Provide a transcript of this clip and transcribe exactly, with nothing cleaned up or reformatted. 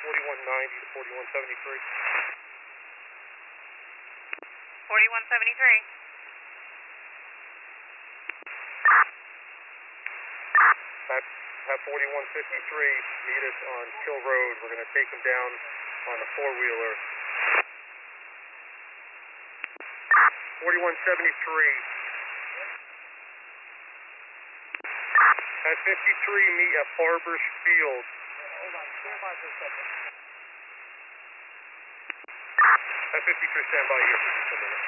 forty-one ninety to forty-one seventy-three. forty-one seventy-three. At, at forty-one fifty-three, meet us on Kill Road. We're going to take him down on a four-wheeler. forty-one seventy-three. At fifty-three, meet at Barbers Field. Hold on, stand by for a second. At fifty-three, stand by here for just a minute.